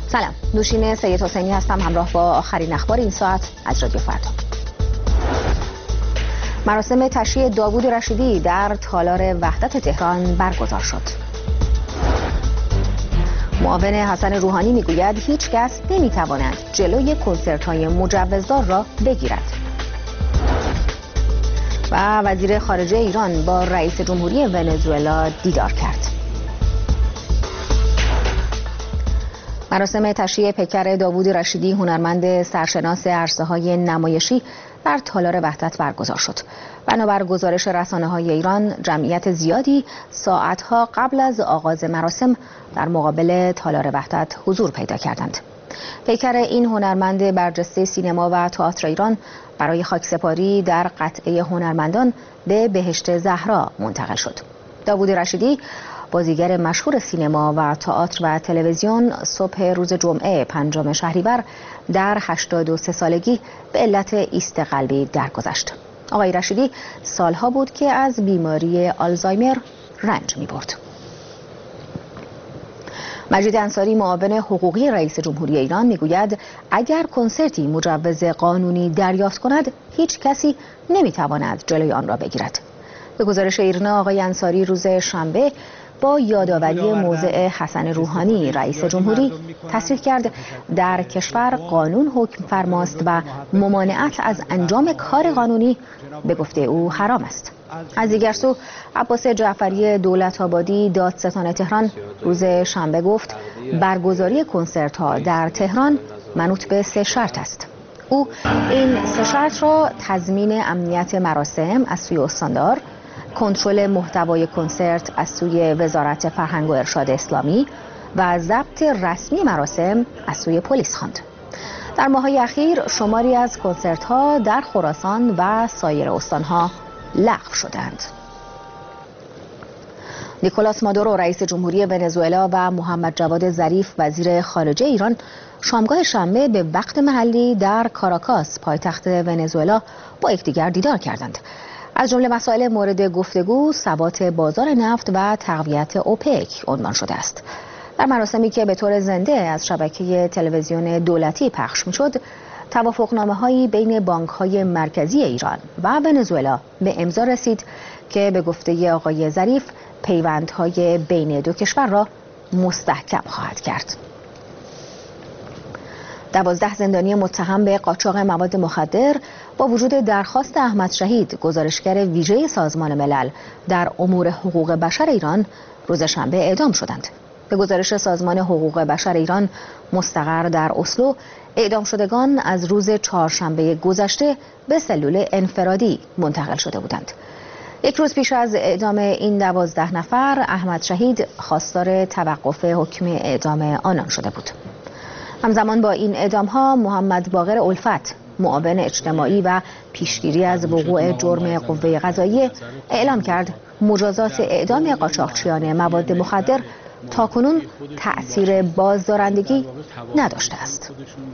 سلام، نوشین سید حسینی هستم همراه با آخرین اخبار این ساعت از رادیو فردا. مراسم تشییع داوود رشیدی در تالار وحدت تهران برگزار شد. معاون حسن روحانی میگوید هیچ کس نمیتواند جلوی کنسرت‌های مجوزدار را بگیرد. و وزیر خارجه ایران با رئیس جمهوری ونزوئلا دیدار کرد. مراسم تشییع پیکر داوود رشیدی هنرمند سرشناس عرصه‌های نمایشی در تالار وحدت برگزار شد. بنابر گزارش رسانه‌های ایران، جمعیت زیادی ساعتها قبل از آغاز مراسم در مقابل تالار وحدت حضور پیدا کردند. پیکر این هنرمند برجسته سینما و تئاتر ایران برای خاکسپاری در قطعه هنرمندان به بهشت زهرا منتقل شد. داوود رشیدی، بازیگر مشهور سینما و تئاتر و تلویزیون، صبح روز جمعه 5 شهریور در 83 سالگی به علت ایست قلبی درگذشت. آقای رشیدی سالها بود که از بیماری آلزایمر رنج می‌برد. مجید انصاری، معاون حقوقی رئیس جمهوری ایران، میگوید اگر کنسرتی مجوز قانونی دریافت کند، هیچ کسی نمیتواند جلوی آن را بگیرد. به گزارش ایرنا، آقای انصاری روز شنبه با یادآوری موضع حسن روحانی رئیس جمهوری تصریح کرد در کشور قانون حکم فرماست و ممانعت از انجام کار قانونی به گفته او حرام است. از دیگر سو، عباس جعفری دولت‌آبادی، دادستان تهران، روز شنبه گفت برگزاری کنسرت‌ها در تهران منوط به 3 شرط است. او این 3 شرط را تضمین امنیت مراسم از سوی استاندار، کنترل محتوای کنسرت از سوی وزارت فرهنگ و ارشاد اسلامی و ضبط رسمی مراسم از سوی پلیس خواند. در ماه‌های اخیر شماری از کنسرت‌ها در خراسان و سایر استان‌ها لغو شدند. نیکولاس مادورو، رئیس جمهوری ونزوئلا، و محمد جواد ظریف، وزیر خارجه ایران، شامگاه شنبه به وقت محلی در کاراکاس، پایتخت ونزوئلا، با یکدیگر دیدار کردند. از جمله مسائل مورد گفتگو ثبات بازار نفت و تقویت اوپک عنوان شده است. در مراسمی که به طور زنده از شبکه تلویزیون دولتی پخش می‌شد، توافقنامه‌هایی بین بانک‌های مرکزی ایران و ونزوئلا به امضا رسید که به گفته آقای ظریف پیوندهای بین دو کشور را مستحکم خواهد کرد. 12 زندانی متهم به قاچاق مواد مخدر با وجود درخواست احمد شهید، گزارشگر ویژه سازمان ملل در امور حقوق بشر ایران، روز شنبه اعدام شدند. به گزارش سازمان حقوق بشر ایران مستقر در اسلو، اعدام شدگان از روز چهارشنبه گذشته به سلول انفرادی منتقل شده بودند. 1 روز پیش از اعدام این 12 نفر، احمد شهید خواستار توقف حکم اعدام آنان شده بود. همزمان با این اعدام‌ها، محمد باقر الفت، معاون اجتماعی و پیشگیری از وقوع جرم قوه قضاییه، اعلام کرد مجازات اعدام قاچاقچیان مواد مخدر تاکنون تأثیر بازدارندگی نداشته است.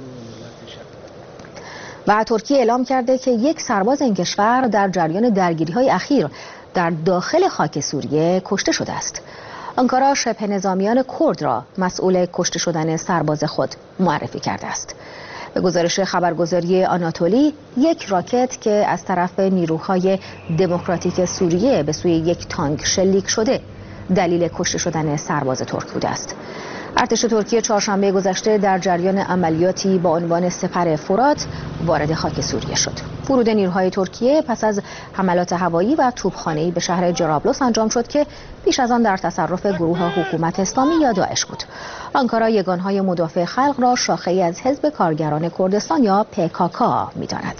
و ترکیه اعلام کرده که 1 سرباز این کشور در جریان درگیری‌های اخیر در داخل خاک سوریه کشته شده است. آنکارا شبه نظامیان کرد را مسئول کشته شدن سرباز خود معرفی کرده است. به گزارش خبرگزاری آناتولی، 1 راکت که از طرف نیروهای دموکراتیک سوریه به سوی 1 تانک شلیک شده دلیل کشته شدن سرباز ترک بوده است. ارتش ترکیه چهارشنبه گذشته در جریان عملیاتی با عنوان سپر فرات وارد خاک سوریه شد. ورود نیروهای ترکیه پس از حملات هوایی و توپخانه‌ای به شهر جرابلس انجام شد که پیش از آن در تصرف گروه حکومت اسلامی یا داعش بود. آنکارا یگانهای مدافع خلق را شاخه‌ای از حزب کارگران کردستان یا PKK می‌داند.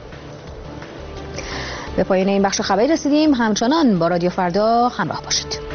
به پایان این بخش خبری رسیدیم. همچنان با رادیو فردا همراه باشید.